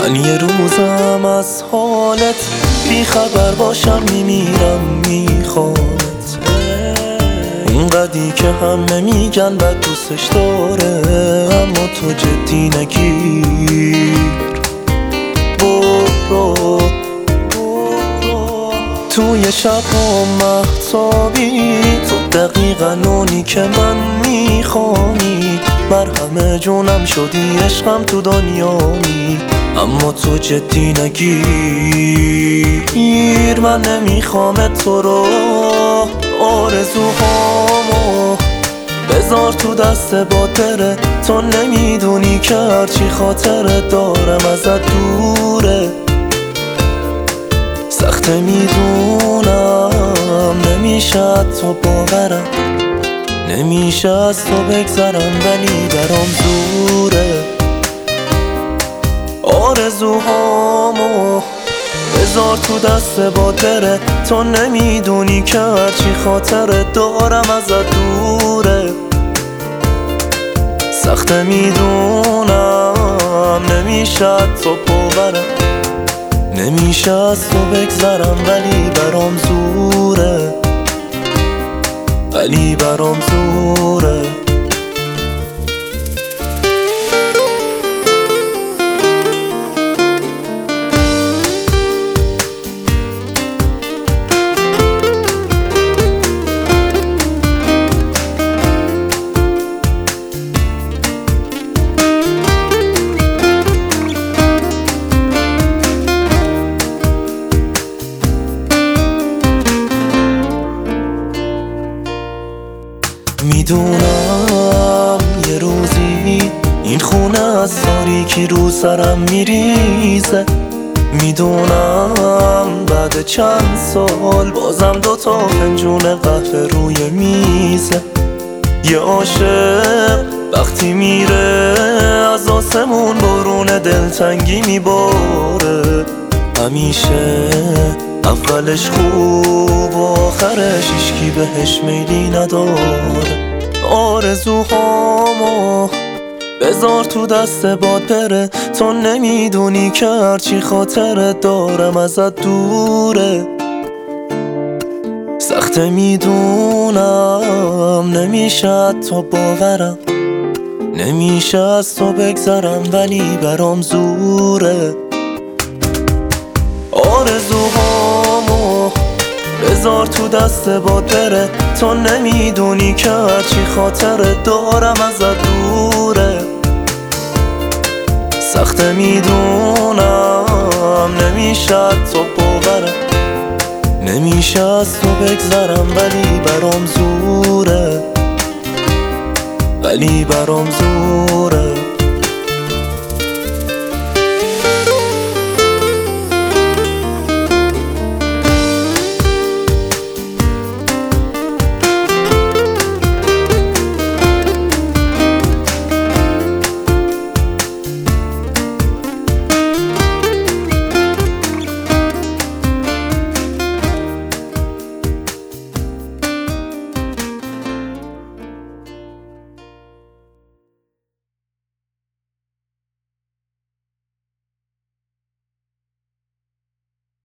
من یه روزم از حالت بی خبر باشم میمیرم میخوامت، اونقدی که همه میگن بد دوستش داره اما تو جدی نگیر. برو توی شب ها مهتابی، تو دقیقا اونی که من میخوامی، مرهم جونم شدی عشقم تو دنیامی، اما تو جدی نگیر. من نمیخوام تو رو، آرزوهامو بذار تو دست باطره، تو نمیدونی که هرچی خاطره دارم ازت دوره. سخته میدونم نمیشه تو باورم، نمیشه از تو بگذرم ولی برام دوره. آرزوهامو بذار تو دست باطره، تو نمیدونی که هرچی خاطره دارم ازت دوره. سخته میدونم نمیشه تو باورم، نمیشه از تو بگذرم ولی برام زوره، ولی برام زوره. میدونم یه روزی این خونه از تاریکی رو سرم میریزه، میدونم بعد چند سال بازم دوتا فنجون قهوه روی میزه. یه عاشق وقتی میره از آسمون بارون دلتنگی میباره، همیشه اولش خوب و آخرش هیچکی بهش میلی نداره. آرزوهامو بذار تو دست باد بره، تو نمیدونی که هرچی خاطره دارم ازت دوره. سخته میدونم نمیشه تو باورم، نمیشه از تو بگذرم ولی برام زوره. آرزوهامو بذار تو دست باد بره، تو نمیدونی که هرچی خاطره دارم ازت دوره. سخته میدونم نمیشه تو باورم، نمیشه از تو بگذرم ولی برام زوره، ولی برام زوره.